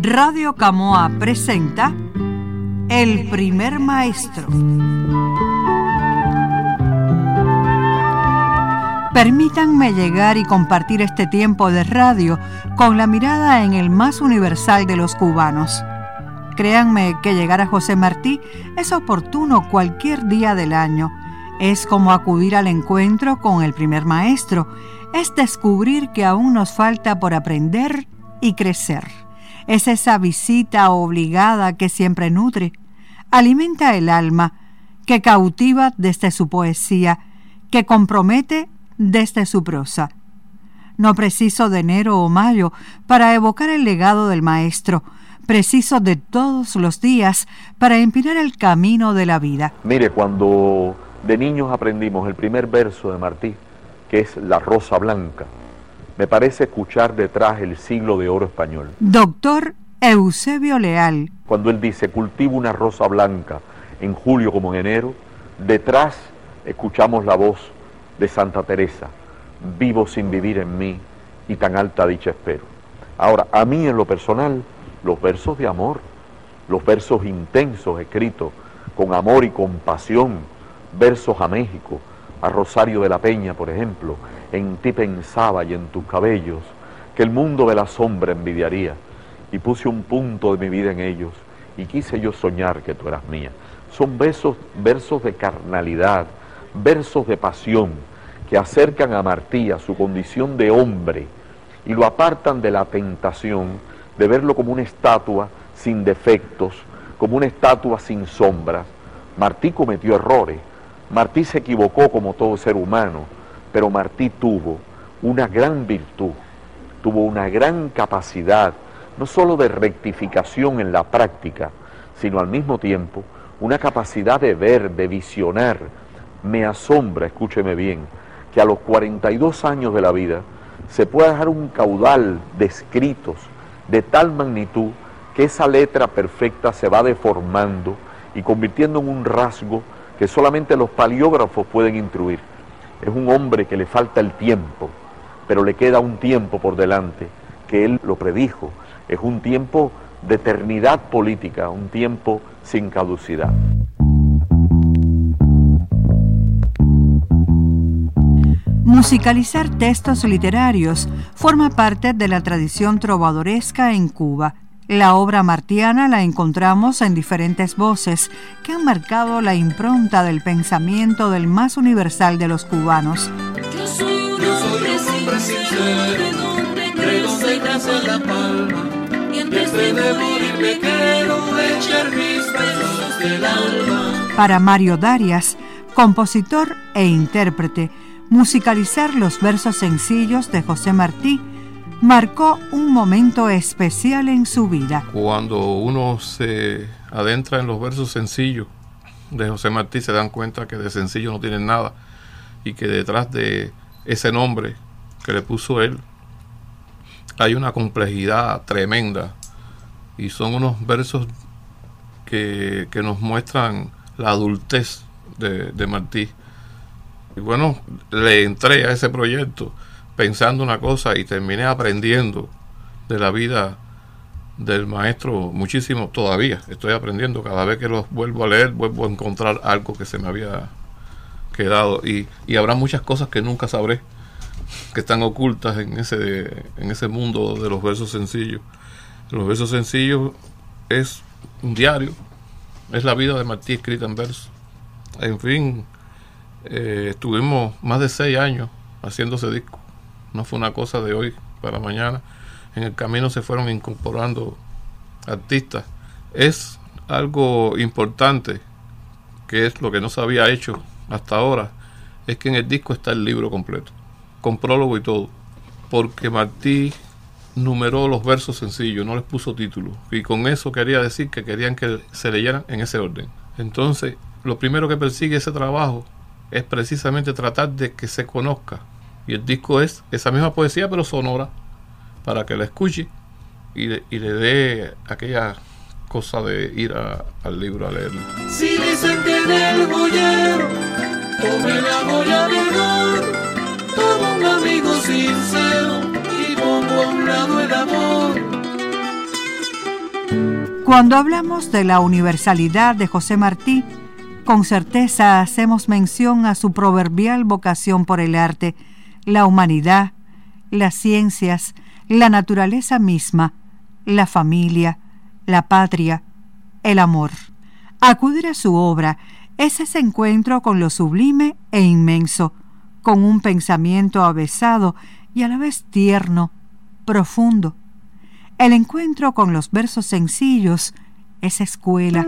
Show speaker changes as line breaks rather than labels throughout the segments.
Radio Camoa presenta El Primer Maestro. Permítanme llegar y compartir este tiempo de radio con la mirada en el más universal de los cubanos. Créanme que llegar a José Martí es oportuno cualquier día del año. Es como acudir al encuentro con el primer maestro. Es descubrir que aún nos falta por aprender y crecer. Es esa visita obligada que siempre nutre, alimenta el alma, que cautiva desde su poesía, que compromete desde su prosa. No preciso de enero o mayo para evocar el legado del maestro, preciso de todos los días para empinar el camino de la vida.
Mire, cuando de niños aprendimos el primer verso de Martí, que es La Rosa Blanca, me parece escuchar detrás el siglo de oro español.
Doctor Eusebio Leal.
Cuando él dice, cultivo una rosa blanca en julio como en enero, detrás escuchamos la voz de Santa Teresa, vivo sin vivir en mí y tan alta dicha espero. Ahora, a mí en lo personal, los versos de amor, los versos intensos escritos con amor y compasión, versos a México, a Rosario de la Peña, por ejemplo, en ti pensaba y en tus cabellos, que el mundo de la sombra envidiaría, y puse un punto de mi vida en ellos, y quise yo soñar que tú eras mía. Son versos de carnalidad, versos de pasión, que acercan a Martí a su condición de hombre, y lo apartan de la tentación de verlo como una estatua sin defectos, como una estatua sin sombras. Martí cometió errores, Martí se equivocó como todo ser humano, pero Martí tuvo una gran virtud, tuvo una gran capacidad, no solo de rectificación en la práctica, sino al mismo tiempo una capacidad de ver, de visionar. Me asombra, escúcheme bien, que a los 42 años de la vida se pueda dejar un caudal de escritos de tal magnitud que esa letra perfecta se va deformando y convirtiendo en un rasgo que solamente los paleógrafos pueden intuir. Es un hombre que le falta el tiempo, pero le queda un tiempo por delante, que él lo predijo. Es un tiempo de eternidad política, un tiempo sin caducidad.
Musicalizar textos literarios forma parte de la tradición trovadoresca en Cuba. La obra martiana la encontramos en diferentes voces que han marcado la impronta del pensamiento del más universal de los cubanos.
Yo soy un hombre sincero, de donde nace la palma, y antes de morir me quiero echar mis besos del alma.
Para Mario Darias, compositor e intérprete, musicalizar los versos sencillos de José Martí marcó un momento especial en su vida.
Cuando uno se adentra en los versos sencillos de José Martí, se dan cuenta que de sencillo no tienen nada y que detrás de ese nombre que le puso él hay una complejidad tremenda, y son unos versos que nos muestran la adultez de Martí. Y bueno, le entré a ese proyecto pensando una cosa y terminé aprendiendo de la vida del maestro muchísimo. Todavía estoy aprendiendo, cada vez que los vuelvo a leer vuelvo a encontrar algo que se me había quedado, y habrá muchas cosas que nunca sabré, que están ocultas en ese mundo de los versos sencillos. Los versos sencillos es un diario, es la vida de Martí escrita en verso. En fin, estuvimos más de 6 años haciendo ese disco. No fue una cosa de hoy para mañana. En el camino se fueron incorporando artistas. Es algo importante, que es lo que no se había hecho hasta ahora, es que en el disco está el libro completo, con prólogo y todo, porque Martí numeró los versos sencillos, no les puso título, y con eso quería decir que querían que se leyeran en ese orden. Entonces, lo primero que persigue ese trabajo es precisamente tratar de que se conozca, y el disco es esa misma poesía pero sonora, para que la escuche y le dé aquella cosa de ir al libro a leerlo.
Si dicen que del joyero tome la joya mejor, todo un amigo sincero y pongo a un lado el amor.
Cuando hablamos de la universalidad de José Martí, con certeza hacemos mención a su proverbial vocación por el arte, la humanidad, las ciencias, la naturaleza misma, la familia, la patria, el amor. Acudir a su obra es ese encuentro con lo sublime e inmenso, con un pensamiento avesado y a la vez tierno, profundo. El encuentro con los versos sencillos es escuela.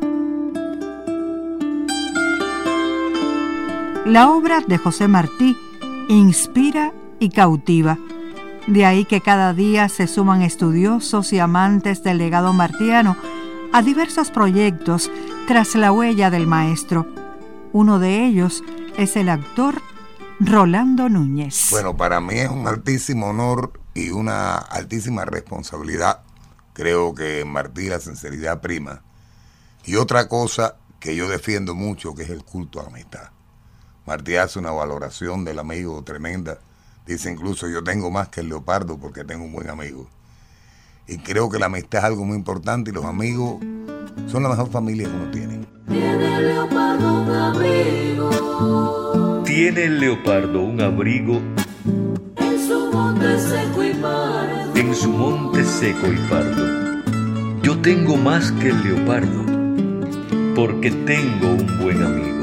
La obra de José Martí inspira y cautiva. De ahí que cada día se suman estudiosos y amantes del legado martiano a diversos proyectos tras la huella del maestro. Uno de ellos es el actor Rolando Núñez.
Bueno, para mí es un altísimo honor y una altísima responsabilidad. Creo que en Martí la sinceridad prima. Y otra cosa que yo defiendo mucho, que es el culto a la amistad. Martí hace una valoración del amigo tremenda. Dice incluso, yo tengo más que el leopardo porque tengo un buen amigo. Y creo que la amistad es algo muy importante y los amigos son la mejor familia que uno tiene.
Tiene el leopardo un abrigo.
Tiene el leopardo un abrigo.
En su monte seco y pardo.
En su monte seco y pardo. Yo tengo más que el leopardo, porque tengo un buen amigo.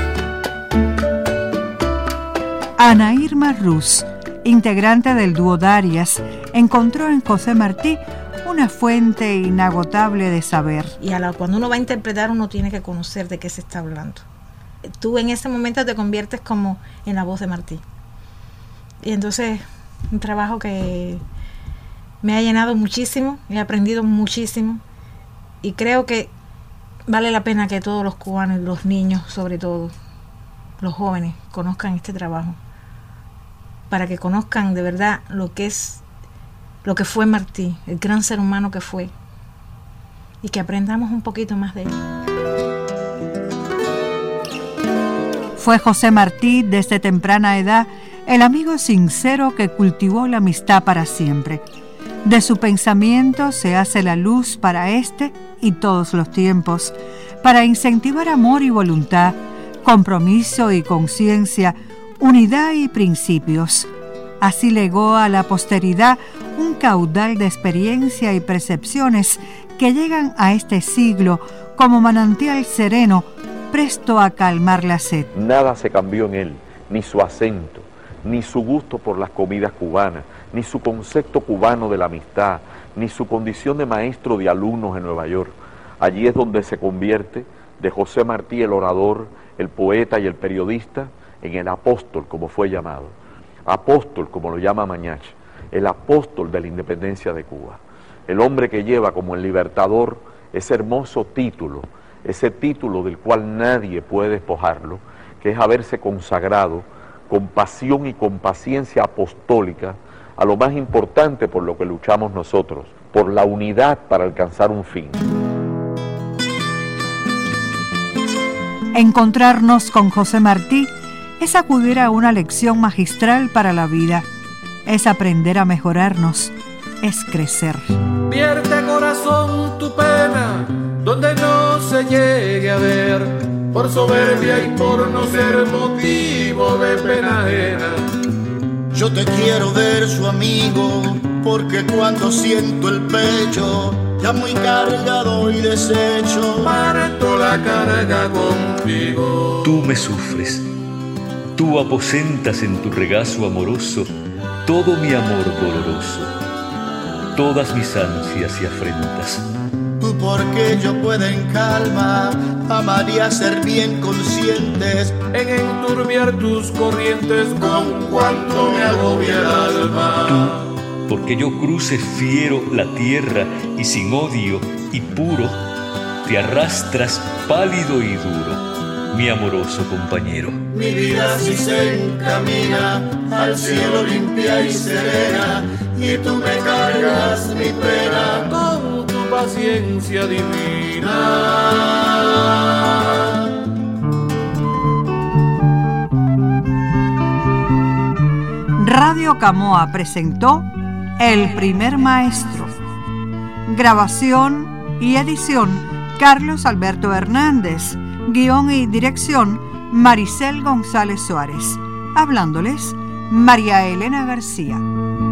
Ana Irma Ruz, integrante del dúo Darias, encontró en José Martí una fuente inagotable de saber.
Y cuando uno va a interpretar, uno tiene que conocer de qué se está hablando. Tú en ese momento te conviertes como en la voz de Martí. Y entonces, un trabajo que me ha llenado muchísimo, he aprendido muchísimo y creo que vale la pena que todos los cubanos, los niños sobre todo, los jóvenes, conozcan este trabajo, para que conozcan de verdad lo que fue Martí, el gran ser humano que fue, y que aprendamos un poquito más de él.
Fue José Martí desde temprana edad el amigo sincero que cultivó la amistad para siempre. De su pensamiento se hace la luz para este y todos los tiempos, para incentivar amor y voluntad, compromiso y conciencia, unidad y principios. Así legó a la posteridad un caudal de experiencia y percepciones que llegan a este siglo como manantial sereno, presto a calmar la sed.
Nada se cambió en él, ni su acento, ni su gusto por las comidas cubanas, ni su concepto cubano de la amistad, ni su condición de maestro de alumnos en Nueva York. Allí es donde se convierte de José Martí el orador, el poeta y el periodista, en el apóstol, como fue llamado. Apóstol, como lo llama Mañach, el apóstol de la independencia de Cuba. El hombre que lleva como el libertador ese hermoso título, ese título del cual nadie puede despojarlo, que es haberse consagrado con pasión y con paciencia apostólica a lo más importante por lo que luchamos nosotros, por la unidad para alcanzar un fin.
Encontrarnos con José Martí es acudir a una lección magistral para la vida, es aprender a mejorarnos, es crecer.
Vierte corazón tu pena, donde no se llegue a ver, por soberbia y por no ser motivo de pena ajena.
Yo te quiero ver su amigo, porque cuando siento el pecho ya muy cargado y deshecho,
parto la carga contigo.
Tú me sufres, tú aposentas en tu regazo amoroso todo mi amor doloroso, todas mis ansias y afrentas.
Tú porque yo pueda en calma amar y ser bien conscientes,
en enturbiar tus corrientes con cuanto me agobia el alma.
Tú porque yo cruce fiero la tierra y sin odio y puro te arrastras pálido y duro, mi amoroso compañero.
Mi vida así se encamina al cielo limpia y serena, y tú me cargas mi pena
con tu paciencia divina.
Radio Camoa presentó El Primer Maestro. Grabación y edición Carlos Alberto Hernández. Guión y dirección Maricel González Suárez. Hablándoles, María Elena García.